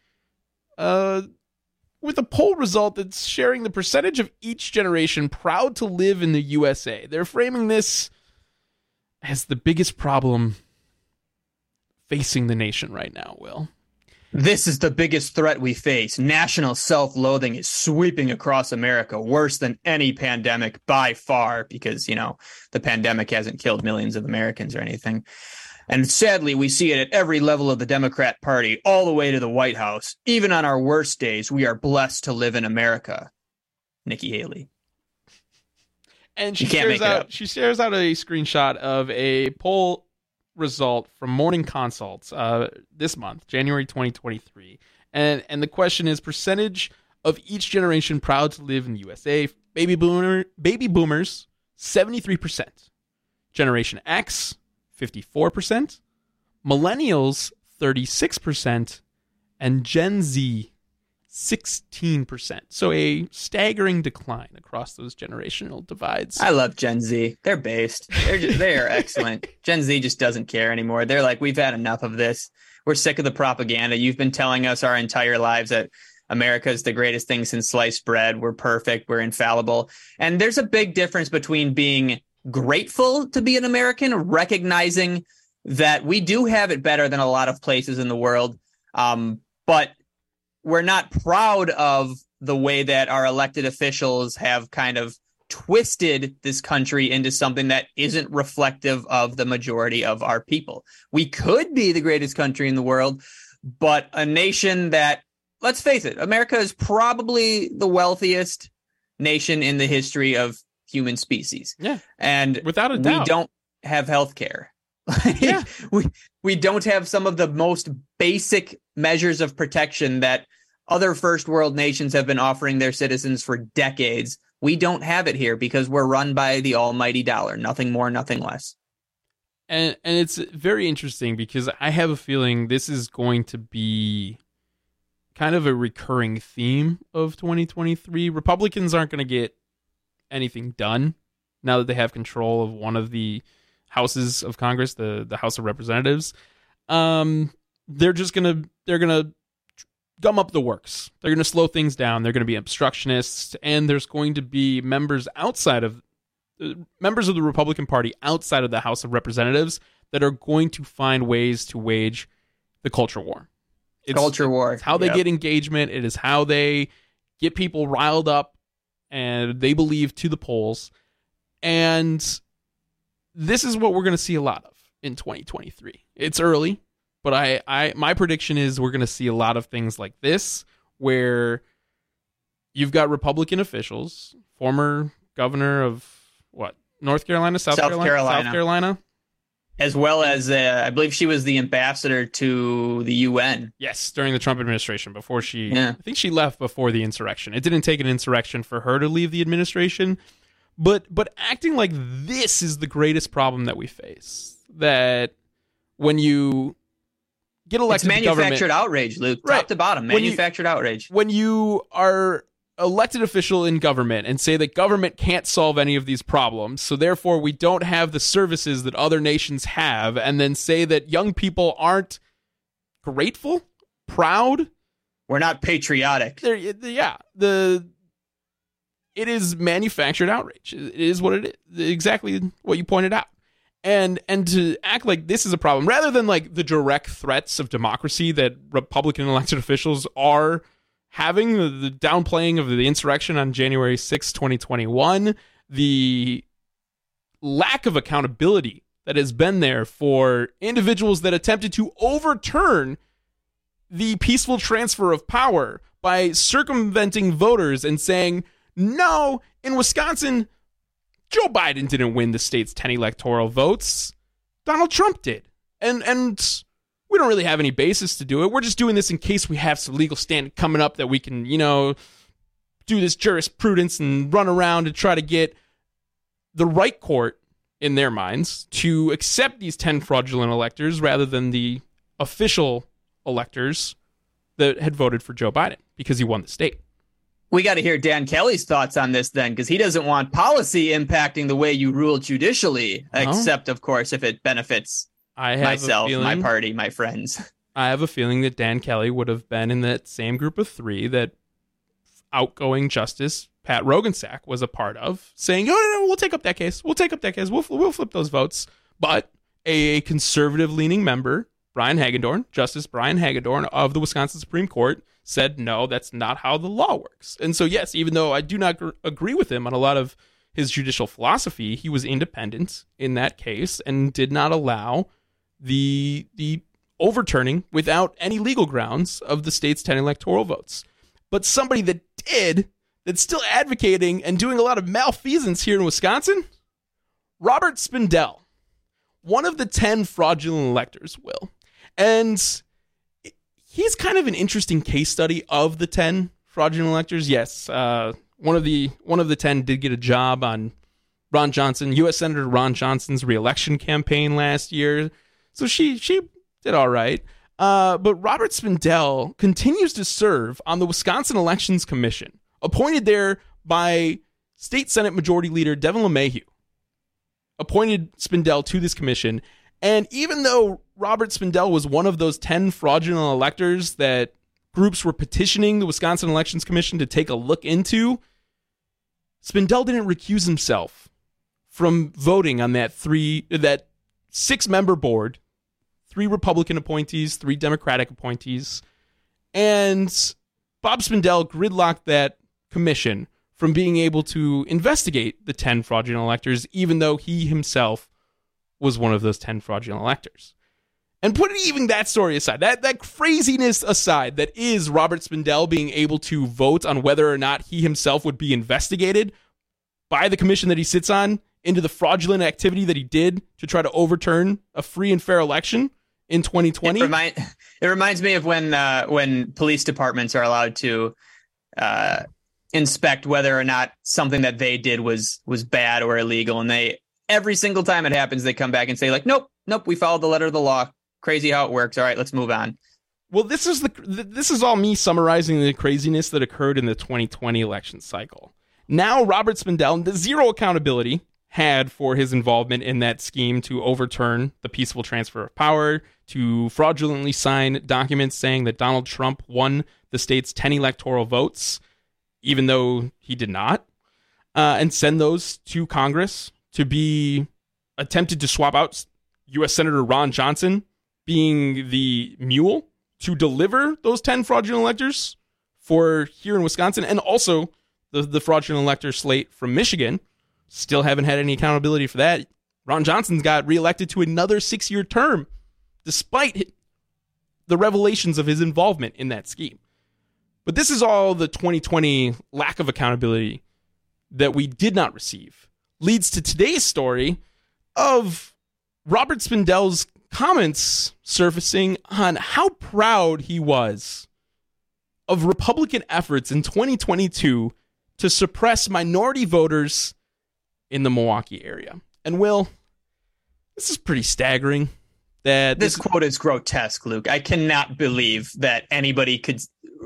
with a poll result that's sharing the percentage of each generation proud to live in the USA. They're framing this as the biggest problem facing the nation right now, Will. This is the biggest threat we face. National self-loathing is sweeping across America, worse than any pandemic by far, because, the pandemic hasn't killed millions of Americans or anything. And sadly, we see it at every level of the Democrat Party, all the way to the White House. Even on our worst days, we are blessed to live in America. Nikki Haley. And she shares out a screenshot of a poll result from Morning Consults this month, January 2023. And the question is, percentage of each generation proud to live in the USA. Baby boomers, 73%. Generation X, 54%. Millennials, 36%. And Gen Z, 16%. So a staggering decline across those generational divides. I love Gen Z. They're based. They are excellent. Gen Z just doesn't care anymore. They're like, we've had enough of this. We're sick of the propaganda. You've been telling us our entire lives that America is the greatest thing since sliced bread. We're perfect. We're infallible. And there's a big difference between being grateful to be an American, recognizing that we do have it better than a lot of places in the world. But we're not proud of the way that our elected officials have kind of twisted this country into something that isn't reflective of the majority of our people. We could be the greatest country in the world, but a nation that, let's face it, America is probably the wealthiest nation in the history of human species. Yeah. And without a doubt, we don't have health care. Yeah. We don't have some of the most basic measures of protection that other first world nations have been offering their citizens for decades. We don't have it here because we're run by the almighty dollar. Nothing more, nothing less. And it's very interesting because I have a feeling this is going to be kind of a recurring theme of 2023. Republicans aren't going to get anything done now that they have control of one of the houses of Congress, the House of Representatives. They're going to gum up the works. They're going to slow things down. They're going to be obstructionists, and there's going to be members of the Republican Party outside of the House of Representatives that are going to find ways to wage the culture war. Culture war. It's how they get engagement. It is how they get people riled up and they believe to the polls. And this is what we're going to see a lot of in 2023. It's early, but my prediction is we're going to see a lot of things like this, where you've got Republican officials, former governor of North Carolina, South Carolina, as well as I believe she was the ambassador to the UN. Yes, during the Trump administration, before I think she left before the insurrection. It didn't take an insurrection for her to leave the administration, but acting like this is the greatest problem that we face. That when you get elected, it's manufactured outrage, Luke, right, top to bottom, manufactured outrage. When you are elected official in government and say that government can't solve any of these problems, so therefore we don't have the services that other nations have, and then say that young people aren't grateful, proud, we're not patriotic. It is manufactured outrage. It is what it is. Exactly what you pointed out. And to act like this is a problem, rather than like the direct threats of democracy that Republican elected officials are having, the downplaying of the insurrection on January 6, 2021, the lack of accountability that has been there for individuals that attempted to overturn the peaceful transfer of power by circumventing voters and saying, no, in Wisconsin, Joe Biden didn't win the state's 10 electoral votes. Donald Trump did. And we don't really have any basis to do it. We're just doing this in case we have some legal stand coming up that we can, do this jurisprudence and run around to try to get the right court, in their minds, to accept these 10 fraudulent electors rather than the official electors that had voted for Joe Biden because he won the state. We got to hear Dan Kelly's thoughts on this then, because he doesn't want policy impacting the way you rule judicially, except, of course, if it benefits myself, my party, my friends. I have a feeling that Dan Kelly would have been in that same group of 3 that outgoing Justice Pat Roggensack was a part of, saying, no, we'll take up that case. We'll flip those votes. But a conservative-leaning member, Justice Brian Hagedorn of the Wisconsin Supreme Court, said, no, that's not how the law works. And so, yes, even though I do not agree with him on a lot of his judicial philosophy, he was independent in that case and did not allow the overturning without any legal grounds of the state's 10 electoral votes. But somebody that did, that's still advocating and doing a lot of malfeasance here in Wisconsin, Robert Spindell, one of the 10 fraudulent electors, Will. And he's kind of an interesting case study of the 10 fraudulent electors. Yes, one of the 10 did get a job on Ron Johnson, U.S. Senator Ron Johnson's re-election campaign last year. So she did all right. But Robert Spindell continues to serve on the Wisconsin Elections Commission, appointed there by State Senate Majority Leader Devin LeMahieu, appointed Spindell to this commission. And even though Robert Spindell was one of those 10 fraudulent electors that groups were petitioning the Wisconsin Elections Commission to take a look into, Spindell didn't recuse himself from voting on that 6-member board, 3 Republican appointees, 3 Democratic appointees, and Bob Spindell gridlocked that commission from being able to investigate the 10 fraudulent electors, even though he himself was one of those 10 fraudulent electors. And putting even that story aside, that craziness aside, that is Robert Spindell being able to vote on whether or not he himself would be investigated by the commission that he sits on into the fraudulent activity that he did to try to overturn a free and fair election in 2020. It reminds me of when police departments are allowed to inspect whether or not something that they did was bad or illegal, and every single time it happens, they come back and say, like, nope, we followed the letter of the law. Crazy how it works. All right, let's move on. Well, this is all me summarizing the craziness that occurred in the 2020 election cycle. Now, Robert Spindell, the zero accountability had for his involvement in that scheme to overturn the peaceful transfer of power, to fraudulently sign documents saying that Donald Trump won the state's 10 electoral votes, even though he did not, and send those to Congress to be attempted to swap out U.S. Senator Ron Johnson being the mule to deliver those 10 fraudulent electors for here in Wisconsin, and also the fraudulent elector slate from Michigan. Still haven't had any accountability for that. Ron Johnson's got reelected to another 6-year term, despite the revelations of his involvement in that scheme. But this is all the 2020 lack of accountability that we did not receive. Leads to today's story of Robert Spindell's comments surfacing on how proud he was of Republican efforts in 2022 to suppress minority voters in the Milwaukee area. And Will, this is pretty staggering. This quote is grotesque, Luke. I cannot believe that anybody could,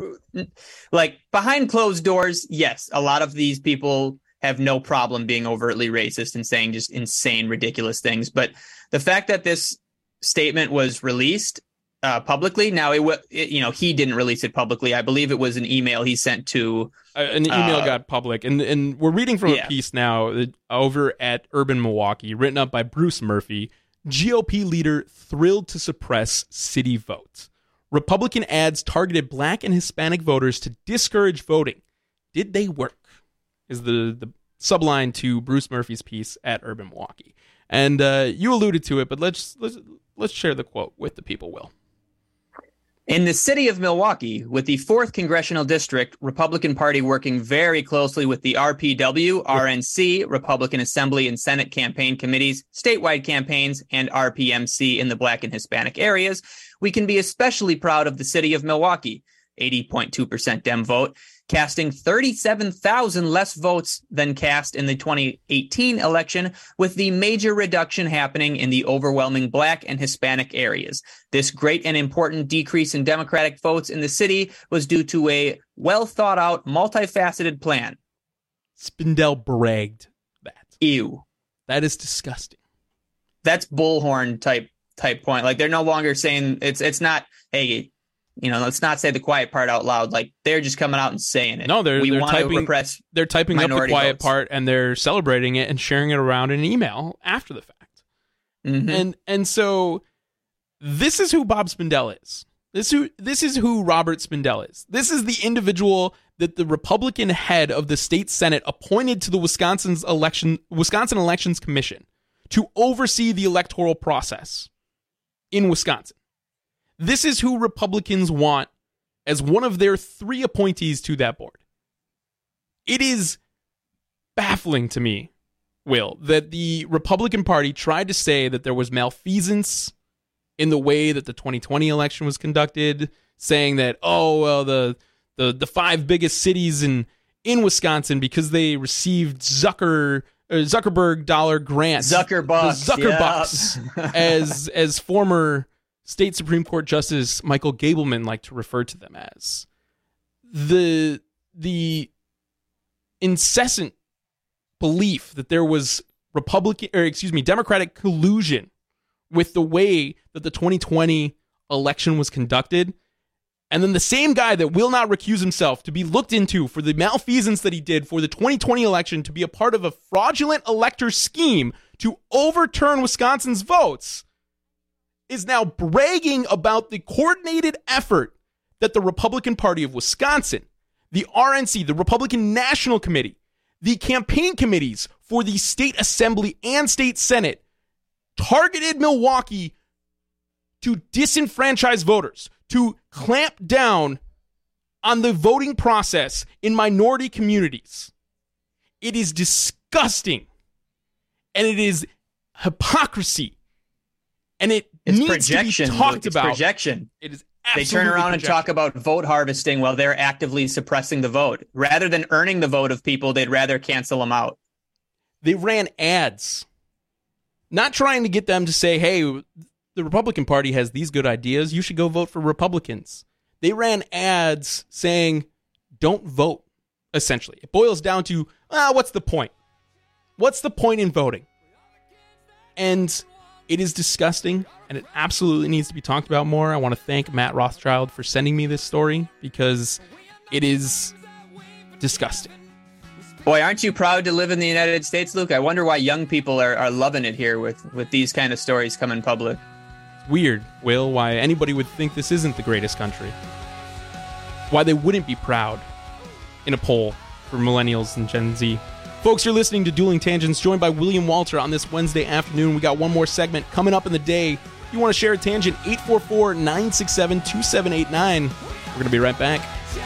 like, behind closed doors, yes, a lot of these people have no problem being overtly racist and saying just insane, ridiculous things. But the fact that this statement was released publicly, now he didn't release it publicly. I believe it was an email he sent to. An email got public, and we're reading from a piece now over at Urban Milwaukee, written up by Bruce Murphy. GOP leader thrilled to suppress city votes. Republican ads targeted Black and Hispanic voters to discourage voting. Did they work? Is the subline to Bruce Murphy's piece at Urban Milwaukee. And you alluded to it, but let's share the quote with the people, Will. In the city of Milwaukee, with the 4th Congressional District, Republican Party working very closely with the RPW, RNC, Republican Assembly and Senate campaign committees, statewide campaigns, and RPMC in the Black and Hispanic areas, we can be especially proud of the city of Milwaukee. 80.2% Dem vote, casting 37,000 less votes than cast in the 2018 election, with the major reduction happening in the overwhelming Black and Hispanic areas. This great and important decrease in Democratic votes in the city was due to a well-thought-out, multifaceted plan. Spindell bragged that. Ew. That is disgusting. That's bullhorn type point. Like, they're no longer saying it's not, hey, let's not say the quiet part out loud. Like, they're just coming out and saying it. No, they're typing up the quiet votes. part, and they're celebrating it and sharing it around in an email after the fact. Mm-hmm. And so this is who Bob Spindell is. This is who Robert Spindell is. This is the individual that the Republican head of the state Senate appointed to the Wisconsin Elections Commission to oversee the electoral process in Wisconsin. This is who Republicans want as one of their 3 appointees to that board. It is baffling to me, Will, that the Republican Party tried to say that there was malfeasance in the way that the 2020 election was conducted, saying that, the 5 biggest cities in Wisconsin, because they received Zuckerberg dollar grants, Zuckerbucks, as former State Supreme Court Justice Michael Gableman liked to refer to them as. The incessant belief that there was Democratic collusion with the way that the 2020 election was conducted, and then the same guy that will not recuse himself to be looked into for the malfeasance that he did for the 2020 election, to be a part of a fraudulent elector scheme to overturn Wisconsin's votes, is now bragging about the coordinated effort that the Republican Party of Wisconsin, the RNC, the Republican National Committee, the campaign committees for the state assembly and state senate targeted Milwaukee to disenfranchise voters, to clamp down on the voting process in minority communities. It is disgusting, and it is hypocrisy, and it needs to be talked about. Projection. It is They turn around and talk about vote harvesting while they're actively suppressing the vote. Rather than earning the vote of people, they'd rather cancel them out. They ran ads, not trying to get them to say, hey, the Republican Party has these good ideas, you should go vote for Republicans. They ran ads saying, don't vote, essentially. It boils down to, what's the point? What's the point in voting? And it is disgusting, and it absolutely needs to be talked about more. I want to thank Matt Rothschild for sending me this story, because it is disgusting. Boy, aren't you proud to live in the United States, Luke? I wonder why young people are loving it here with these kind of stories coming public. It's weird, Will, why anybody would think this isn't the greatest country. Why they wouldn't be proud in a poll for millennials and Gen Z. Folks, you're listening to Dueling Tangents, joined by William Walter on this Wednesday afternoon. We got one more segment coming up in the day. If you want to share a tangent, 844-967-2789. We're going to be right back.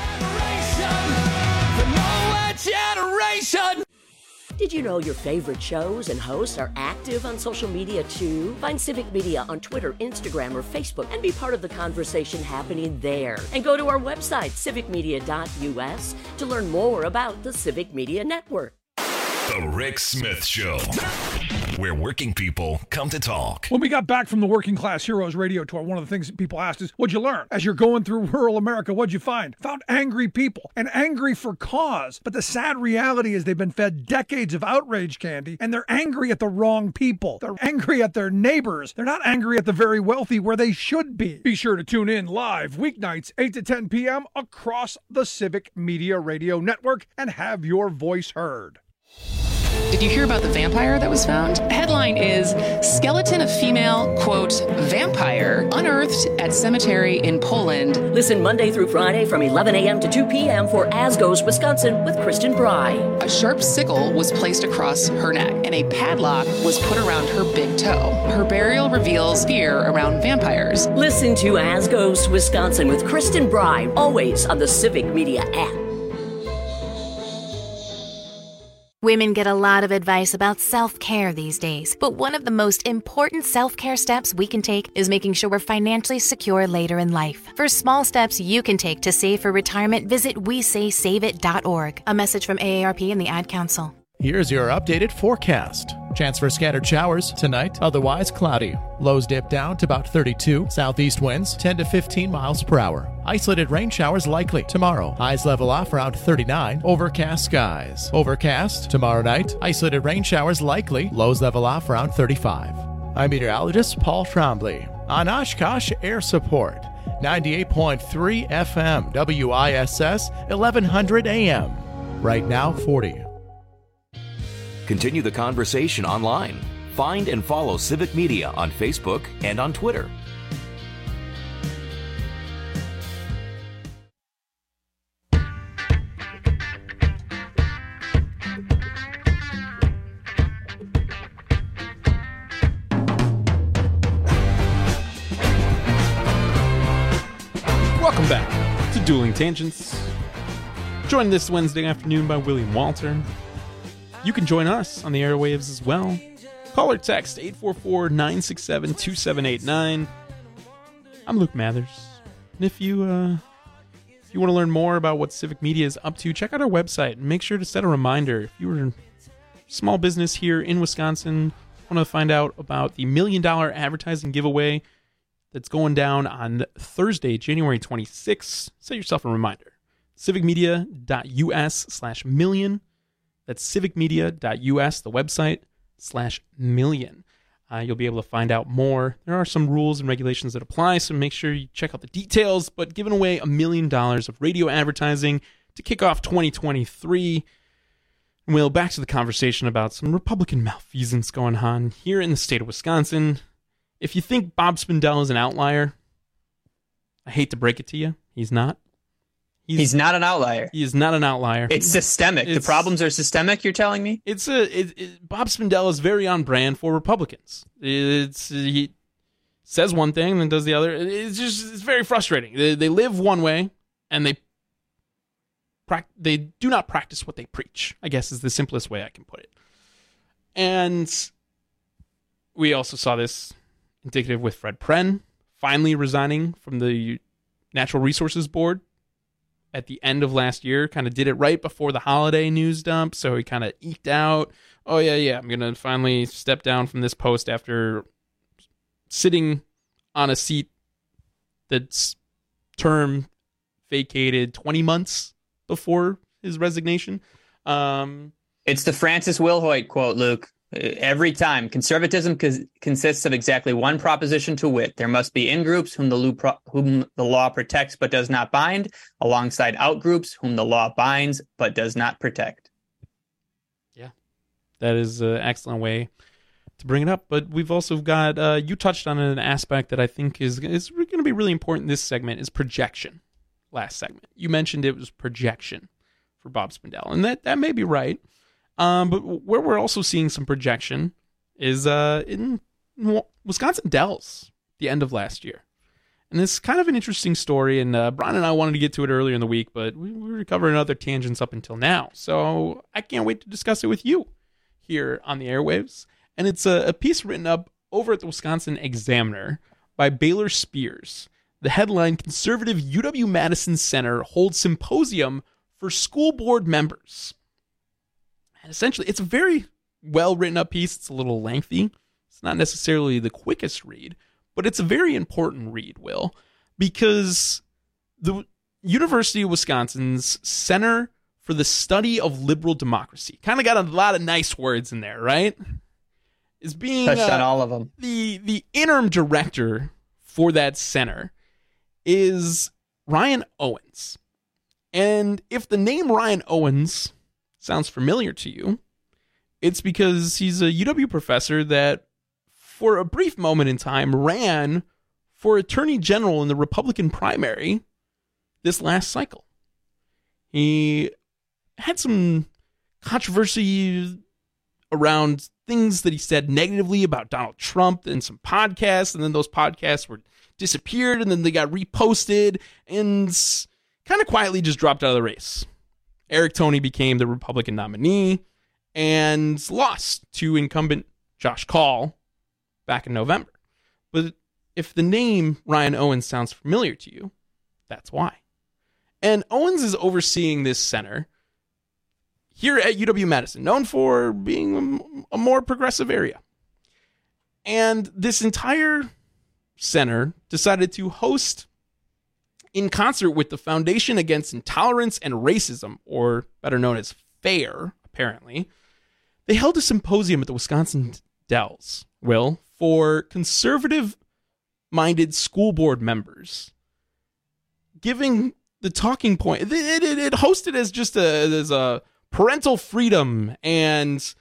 Generation. Did you know your favorite shows and hosts are active on social media too? Find Civic Media on Twitter, Instagram, or Facebook and be part of the conversation happening there. And go to our website, civicmedia.us, to learn more about the Civic Media Network. The Rick Smith Show, where working people come to talk. When we got back from the Working Class Heroes radio tour, one of the things that people asked is, what'd you learn? As you're going through rural America, what'd you find? Found angry people, and angry for cause. But the sad reality is they've been fed decades of outrage candy, and they're angry at the wrong people. They're angry at their neighbors. They're not angry at the very wealthy where they should be. Be sure to tune in live weeknights, 8 to 10 p.m. across the Civic Media Radio Network and have your voice heard. Did you hear about the vampire that was found? Headline is Skeleton of Female, quote, Vampire Unearthed at Cemetery in Poland. Listen Monday through Friday from 11 a.m. to 2 p.m. for As Goes Wisconsin with Kristen Bry. A sharp sickle was placed across her neck, and a padlock was put around her big toe. Her burial reveals fear around vampires. Listen to As Goes Wisconsin with Kristen Bry, always on the Civic Media app. Women get a lot of advice about self-care these days, but one of the most important self-care steps we can take is making sure we're financially secure later in life. For small steps you can take to save for retirement, visit WeSaySaveIt.org. A message from AARP and the Ad Council. Here's your updated forecast. Chance for scattered showers tonight, otherwise cloudy. Lows dip down to about 32. Southeast winds 10 to 15 miles per hour. Isolated rain showers likely tomorrow. Highs level off around 39. Overcast skies. Overcast tomorrow night. Isolated rain showers likely. Lows level off around 35. I'm meteorologist Paul Trombley on Oshkosh Air Support. 98.3 FM WISS 1100 AM. Right now 40. Continue the conversation online. Find and follow Civic Media on Facebook and on Twitter. Welcome back to Dueling Tangents. Joined this Wednesday afternoon by William Walter. You can join us on the airwaves as well. Call or text 844-967-2789. I'm Luke Mathers. And if you want to learn more about what Civic Media is up to, check out our website and make sure to set a reminder. If you were a small business here in Wisconsin, want to find out about the $1 million advertising giveaway that's going down on Thursday, January 26th, set yourself a reminder. civicmedia.us/million. That's civicmedia.us, the website, /million. You'll be able to find out more. There are some rules and regulations that apply, so make sure you check out the details. But giving away $1 million of radio advertising to kick off 2023. And Will, back to the conversation about some Republican malfeasance going on here in the state of Wisconsin. If you think Bob Spindell is an outlier, I hate to break it to you, he's not. He's not an outlier. He is not an outlier. It's systemic. The problems are systemic, you're telling me? Bob Spindell is very on brand for Republicans. He says one thing and then does the other. It's very frustrating. They live one way and they do not practice what they preach, I guess is the simplest way I can put it. And we also saw this indicative with Fred Pren finally resigning from the Natural Resources Board at the end of last year. Kind of did it right before the holiday news dump, so he kind of eked out, oh yeah, I'm going to finally step down from this post after sitting on a seat that's term vacated 20 months before his resignation. It's the Francis Wilhoit quote, Luke. Every time, conservatism consists of exactly one proposition, to wit: there must be in-groups whom the law protects but does not bind, alongside out-groups whom the law binds but does not protect. Yeah, that is an excellent way to bring it up. But we've also got, you touched on an aspect that I think is going to be really important in this segment, is projection. Last segment, you mentioned it was projection for Bob Spindell, and that may be right. But where we're also seeing some projection is in Wisconsin Dells, the end of last year. And it's kind of an interesting story, and Brian and I wanted to get to it earlier in the week, but we were covering other tangents up until now. So I can't wait to discuss it with you here on the airwaves. And it's a piece written up over at the Wisconsin Examiner by Baylor Spears. The headline: Conservative UW-Madison Center holds symposium for school board members. And essentially, it's a very well-written up piece. It's a little lengthy. It's not necessarily the quickest read, but it's a very important read, Will, because the University of Wisconsin's Center for the Study of Liberal Democracy kind of got a lot of nice words in there, right? Is being touched on all of them. The interim director for that center is Ryan Owens. And if the name Ryan Owens sounds familiar to you, it's because he's a UW professor that for a brief moment in time ran for attorney general in the Republican primary this last cycle. He had some controversy around things that he said negatively about Donald Trump and some podcasts, and then those podcasts were disappeared, and then they got reposted and kind of quietly just dropped out of the race. Eric Toney became the Republican nominee, and lost to incumbent Josh Kaul back in November. But if the name Ryan Owens sounds familiar to you, that's why. And Owens is overseeing this center here at UW-Madison, known for being a more progressive area. And this entire center decided to host, in concert with the Foundation Against Intolerance and Racism, or better known as FAIR, apparently, they held a symposium at the Wisconsin Dells, Will, for conservative-minded school board members, giving the talking point. It hosted as just a parental freedom and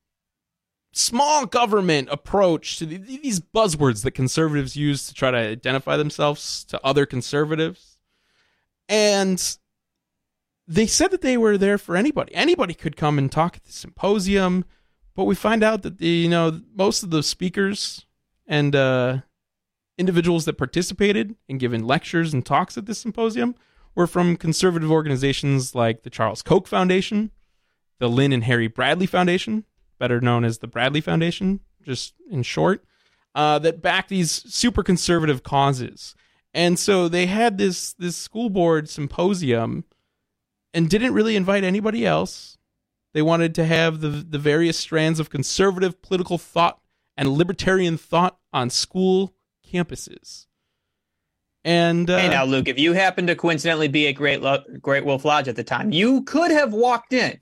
small government approach to these buzzwords that conservatives use to try to identify themselves to other conservatives. And they said that they were there for anybody. Anybody could come and talk at the symposium, but we find out that most of the speakers and individuals that participated in giving lectures and talks at this symposium were from conservative organizations like the Charles Koch Foundation, the Lynn and Harry Bradley Foundation, better known as the Bradley Foundation, just in short, that back these super conservative causes. And so they had this school board symposium and didn't really invite anybody else. They wanted to have the various strands of conservative political thought and libertarian thought on school campuses. And hey, now, Luke, if you happened to coincidentally be at Great Wolf Lodge at the time, you could have walked in.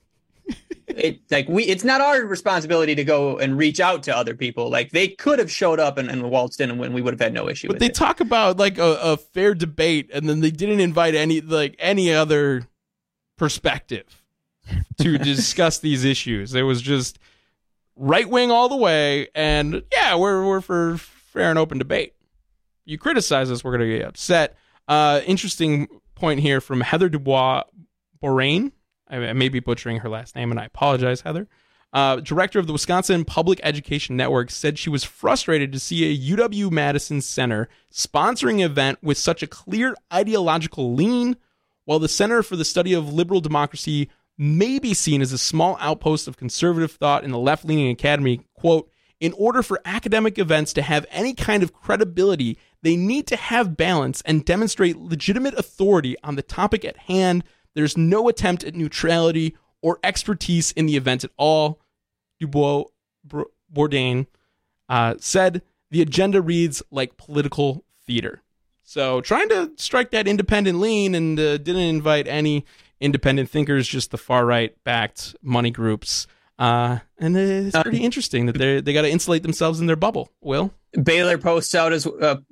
It's not our responsibility to go and reach out to other people. Like, they could have showed up and waltzed in, and we would have had no issue. But they talk about like a fair debate, and then they didn't invite any other perspective to discuss these issues. It was just right wing all the way, and yeah, we're for fair and open debate. You criticize us, we're going to get upset. Interesting point here from Heather Dubois Borain. I may be butchering her last name, and I apologize, Heather. Director of the Wisconsin Public Education Network, said she was frustrated to see a UW-Madison Center sponsoring an event with such a clear ideological lean, while the Center for the Study of Liberal Democracy may be seen as a small outpost of conservative thought in the left-leaning academy. Quote, in order for academic events to have any kind of credibility, they need to have balance and demonstrate legitimate authority on the topic at hand. There's no attempt at neutrality or expertise in the event at all, Dubois Bourdain said. The agenda reads like political theater. So trying to strike that independent lean, and didn't invite any independent thinkers, just the far-right backed money groups. And it's pretty interesting that they got to insulate themselves in their bubble, Will. Baylor points out as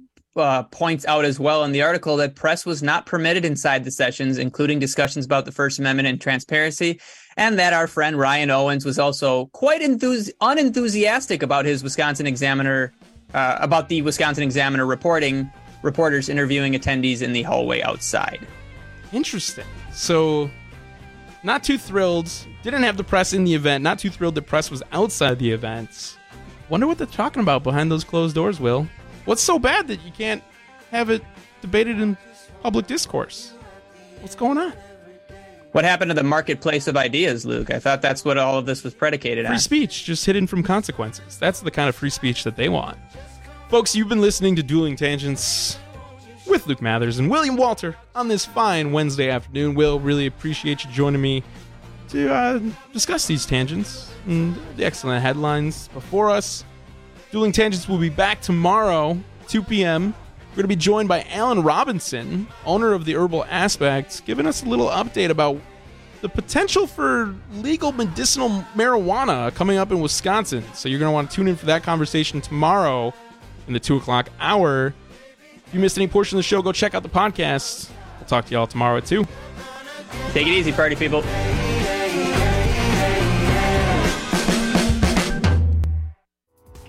well in the article that press was not permitted inside the sessions, including discussions about the First Amendment and transparency, and that our friend Ryan Owens was also quite unenthusiastic about his Wisconsin Examiner, about the Wisconsin Examiner reporters interviewing attendees in the hallway outside. Interesting. So, not too thrilled. Didn't have the press in the event. Not too thrilled the press was outside the event. Wonder what they're talking about behind those closed doors, Will. What's so bad that you can't have it debated in public discourse? What's going on? What happened to the marketplace of ideas, Luke? I thought that's what all of this was predicated on. Free speech, just hidden from consequences. That's the kind of free speech that they want. Folks, you've been listening to Dueling Tangents with Luke Mathers and William Walter on this fine Wednesday afternoon. Will, really appreciate you joining me to discuss these tangents and the excellent headlines before us. Dueling Tangents will be back tomorrow, 2 p.m. We're going to be joined by Alan Robinson, owner of the Herbal Aspect, giving us a little update about the potential for legal medicinal marijuana coming up in Wisconsin. So you're going to want to tune in for that conversation tomorrow in the 2 o'clock hour. If you missed any portion of the show, go check out the podcast. We'll talk to y'all tomorrow at 2. Take it easy, party people.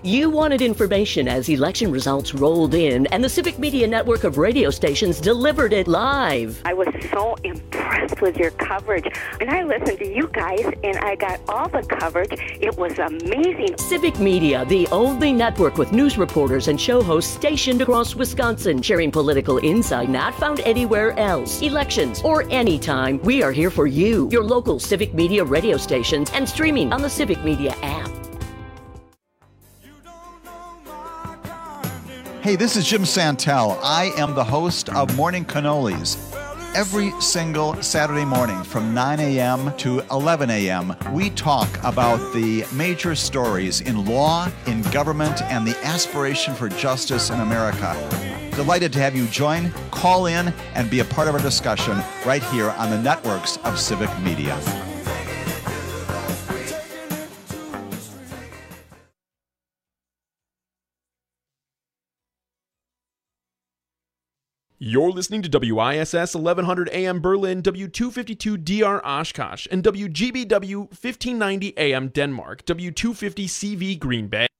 You wanted information as election results rolled in, and the Civic Media network of radio stations delivered it live. I was so impressed with your coverage. And I listened to you guys, and I got all the coverage. It was amazing. Civic Media, the only network with news reporters and show hosts stationed across Wisconsin, sharing political insight not found anywhere else. Elections or anytime, we are here for you. Your local Civic Media radio stations and streaming on the Civic Media app. Hey, this is Jim Santel. I am the host of Morning Cannolis. Every single Saturday morning from 9 a.m. to 11 a.m., we talk about the major stories in law, in government, and the aspiration for justice in America. Delighted to have you join, call in, and be a part of our discussion right here on the networks of Civic Media. You're listening to WISS 1100 AM Berlin, W252 DR Oshkosh, and WGBW 1590 AM Denmark, W250 CV Green Bay.